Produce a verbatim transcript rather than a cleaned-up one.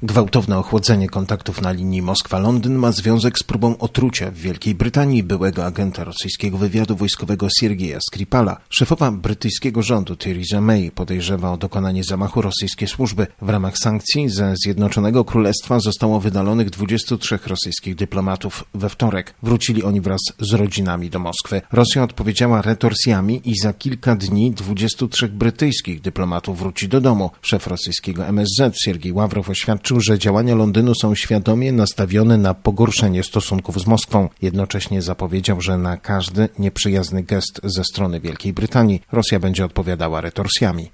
Gwałtowne ochłodzenie kontaktów na linii Moskwa-Londyn ma związek z próbą otrucia w Wielkiej Brytanii byłego agenta rosyjskiego wywiadu wojskowego Siergieja Skripala. Szefowa brytyjskiego rządu Theresa May podejrzewa o dokonanie zamachu rosyjskie służby. W ramach sankcji ze Zjednoczonego Królestwa zostało wydalonych dwudziestu trzech rosyjskich dyplomatów. We wtorek wrócili oni wraz z rodzinami do Moskwy. Rosja odpowiedziała retorsjami i za kilka dni dwudziestu trzech brytyjskich dyplomatów wróci do domu. Szef rosyjskiego M S Z Siergiej Ławrow oświadczył, że działania Londynu są świadomie nastawione na pogorszenie stosunków z Moskwą. Jednocześnie zapowiedział, że na każdy nieprzyjazny gest ze strony Wielkiej Brytanii Rosja będzie odpowiadała retorsjami.